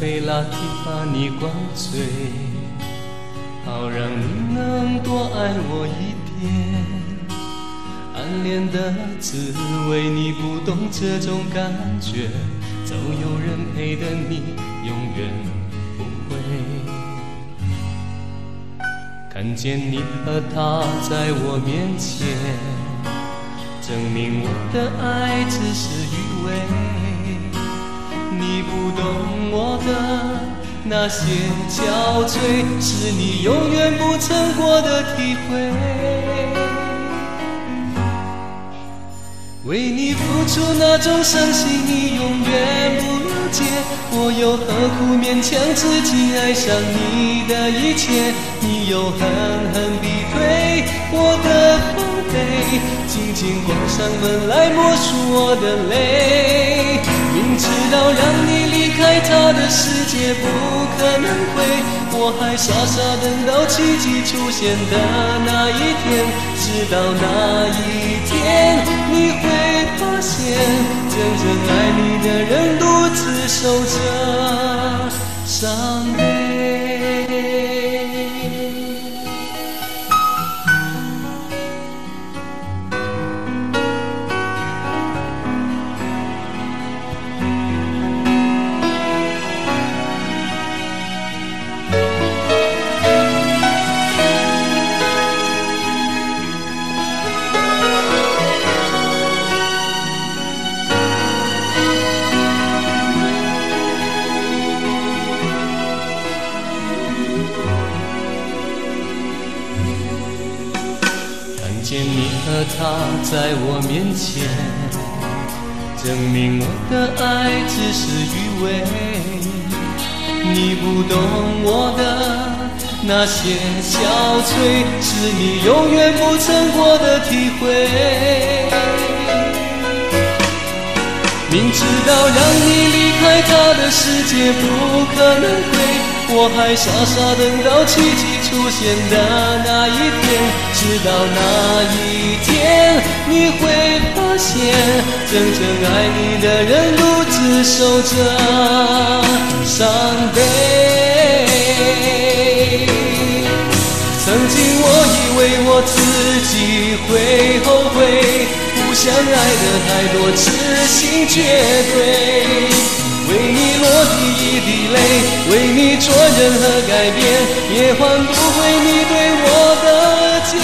菲拉提把你灌醉，好让你能多爱我一点。暗恋的滋味你不懂这种感觉，总有人陪的你永远不会。看见你和他在我面前，证明我的爱只是余味。你不懂我的那些憔悴，是你永远不曾过的体会。为你付出那种伤心你永远不了解，我又何苦勉强自己爱上你的一切。你又狠狠逼退我的防备，紧紧关上门来默数我的泪。明知道让你离开他的世界不可能会，我还傻傻等到奇迹出现的那一天。直到那一天你会发现，真正爱你的人独自守着伤悲。见你和他在我面前，证明我的爱只是余味。你不懂我的那些憔悴，是你永远不曾过的体会。明知道让你离开他的世界不可能会，我还傻傻等到奇迹出现的那一天。直到那一天你会发现，真正爱你的人独自守着伤悲。曾经我以为我自己会后悔，不想爱得太多，痴心绝对。为你落第一滴泪，为你做任何改变，也换不回你对我的坚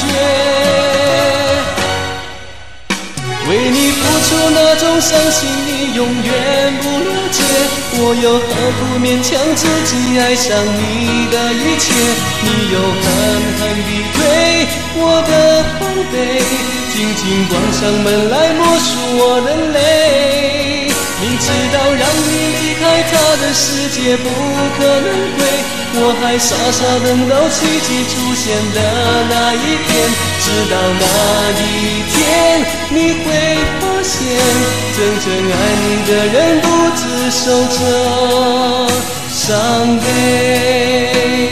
决。为你付出那种伤心你永远不了解，我又何苦勉强自己爱上你的一切。你又狠狠逼退我的防备，紧紧关上门来默数我的泪。明知道让你离开他的世界不可能会，我还傻傻等到奇迹出现的那一天。直到那一天你会发现，真正爱你的人独自守着伤悲。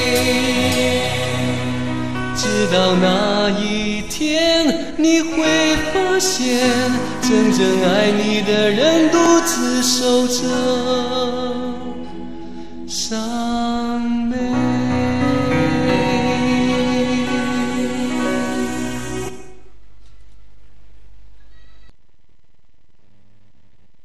直到那一天你会发现，真正爱你的人独自守着伤悲。